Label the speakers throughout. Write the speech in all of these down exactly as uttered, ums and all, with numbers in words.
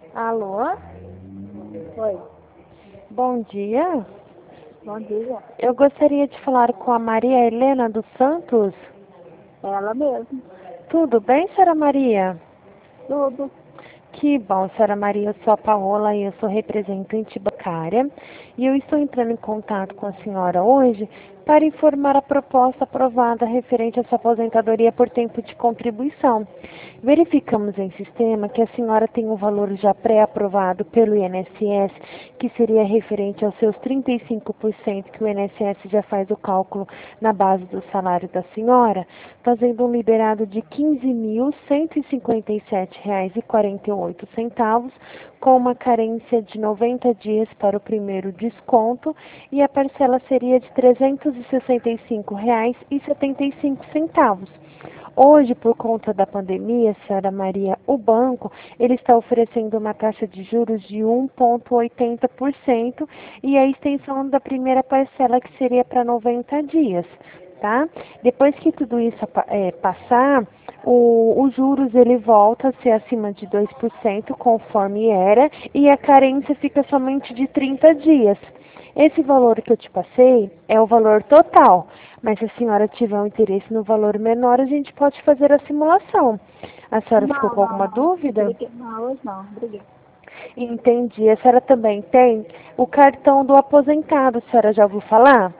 Speaker 1: Alô?
Speaker 2: Oi,
Speaker 1: Bom dia.
Speaker 2: bom dia.
Speaker 1: Eu gostaria de falar com a Maria Helena dos Santos.
Speaker 2: Ela mesmo.
Speaker 1: Tudo bem, senhora Maria?
Speaker 2: Tudo.
Speaker 1: Que bom, senhora Maria. Eu sou a Paola e eu sou representante bancária. E eu estou entrando em contato com a senhora hoje para informar a proposta aprovada referente à sua aposentadoria por tempo de contribuição. Verificamos em sistema que a senhora tem um valor já pré-aprovado pelo I N S S, que seria referente aos seus trinta e cinco por cento que o I N S S já faz o cálculo na base do salário da senhora, fazendo um liberado de quinze mil cento e cinquenta e sete reais e quarenta e oito centavos, com uma carência de noventa dias para o primeiro desconto, e a parcela seria de trezentos e sessenta e cinco reais e setenta e cinco centavos. Hoje, por conta da pandemia, senhora Maria, o banco ele está oferecendo uma taxa de juros de um vírgula oitenta por cento e a extensão da primeira parcela, que seria para noventa dias, tá? Depois que tudo isso é, passar, o, os juros ele volta a ser acima de dois por cento, conforme era, e a carência fica somente de trinta dias. Esse valor que eu te passei é o valor total, mas se a senhora tiver um interesse no valor menor, a gente pode fazer a simulação. A senhora ficou
Speaker 2: Não,
Speaker 1: com
Speaker 2: não,
Speaker 1: alguma
Speaker 2: não.
Speaker 1: dúvida?
Speaker 2: Obrigada. Não, hoje não. Obrigada.
Speaker 1: Entendi. A senhora também tem o cartão do aposentado, a senhora já ouviu falar?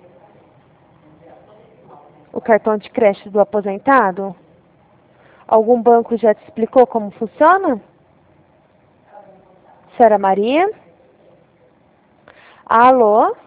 Speaker 1: O cartão de crédito do aposentado? Algum banco já te explicou como funciona? Senhora Maria? Alô?